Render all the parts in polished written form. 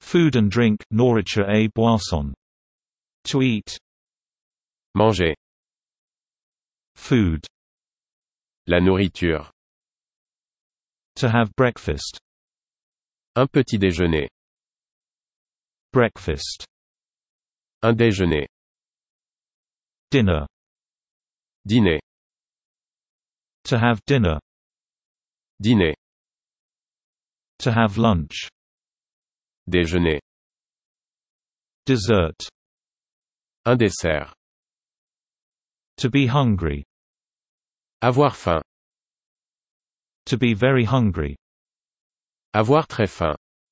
Food and drink, nourriture et boisson. To eat. Manger. Food. La nourriture. To have breakfast. Un petit déjeuner. Breakfast. Un déjeuner. Dinner. Dîner. To have dinner. Dîner. To have lunch. Déjeuner. Dessert. Un dessert. To be hungry. Avoir faim. To be very hungry. Avoir très faim.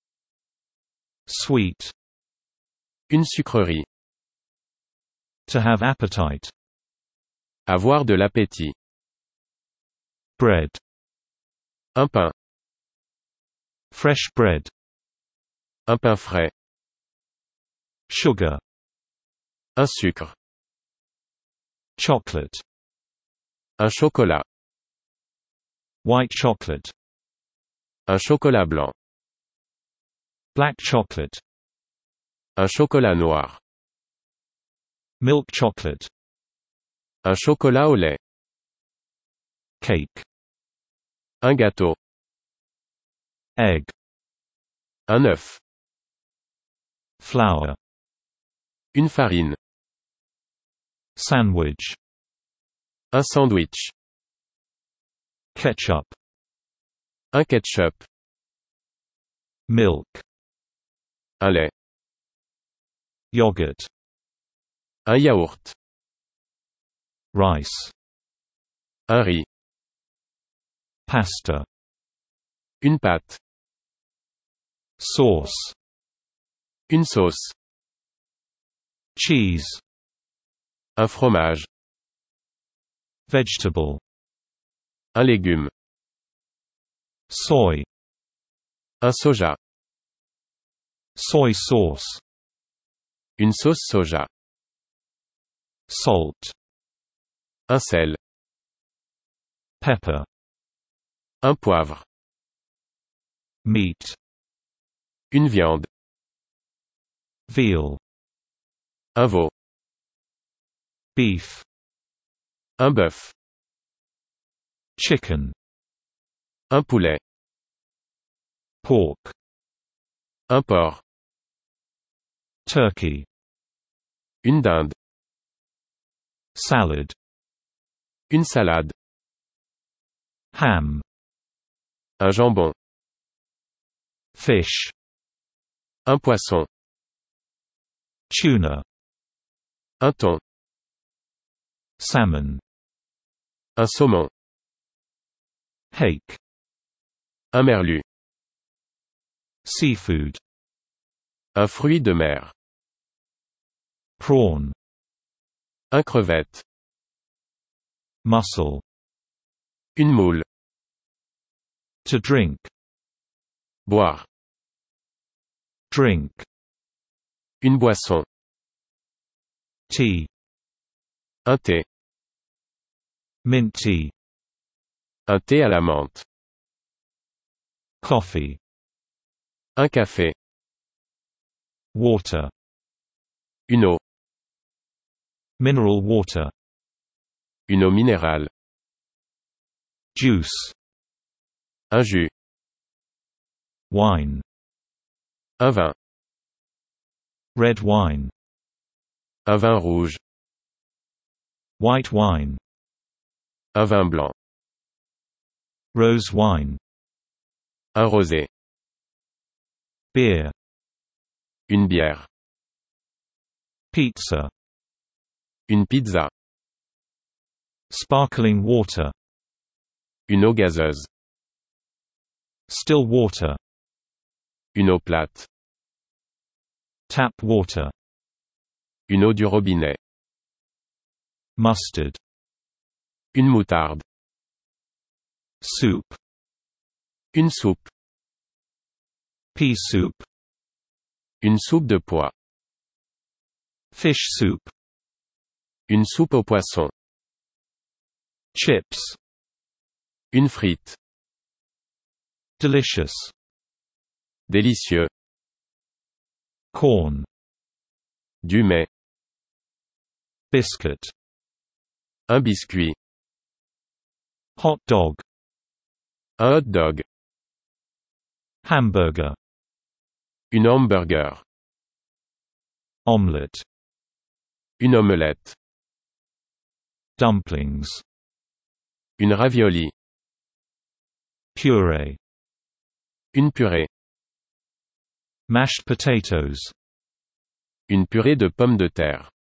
Sweet. Une sucrerie. To have appetite. Avoir de l'appétit. Bread. Un pain. Fresh bread. Un pain frais. Sugar. Un sucre. Chocolate. Un chocolat. White chocolate. Un chocolat blanc. Black chocolate. Un chocolat noir. Milk chocolate. Un chocolat au lait. Cake. Un gâteau. Egg. Un œuf. Flour. Une farine. Sandwich. Un sandwich. Ketchup. Un ketchup. Milk. Un lait. Yogurt. Un yaourt. Rice. Un riz. Pasta. Une pâte. Sauce. Une sauce. Cheese. Un fromage. Vegetable. Un légume. Soy. Un soja. Soy sauce. Une sauce soja. Salt. Un sel. Pepper. Un poivre. Meat. Une viande. Veal. Un veau. Beef. Un bœuf. Chicken. Un poulet. Pork. Un porc. Turkey. Une dinde. Salad. Une salade. Ham. Un jambon. Fish. Un poisson. Tuna. Un thon. Salmon. Un saumon. Hake. Un merlu. Seafood. Un fruit de mer. Prawn. Un crevette. Mussel. Une moule. To drink. Boire. Drink. Une boisson. Tea. Un thé. Mint tea. Un thé à la menthe. Coffee. Un café. Water. Une eau. Mineral water. Une eau minérale. Juice. Un jus. Wine. Un vin. Red wine. Un vin rouge. White wine. Un vin blanc. Rose wine. Un rosé. Beer. Une bière. Pizza. Une pizza. Sparkling water. Une eau gazeuse. Still water. Une eau plate. Tap water. Une eau du robinet. Mustard. Une moutarde. Soup. Une soupe. Pea soup. Une soupe de pois. Fish soup. Une soupe au poisson. Chips. Une frite. Delicious. Délicieux. Corn. Du mets. Biscuit. Un biscuit. Hot dog. Un hot dog. Hamburger. Une hamburger. Omelette. Une omelette. Dumplings. Une ravioli. Puree. Une purée. Mashed potatoes. Une purée de pommes de terre.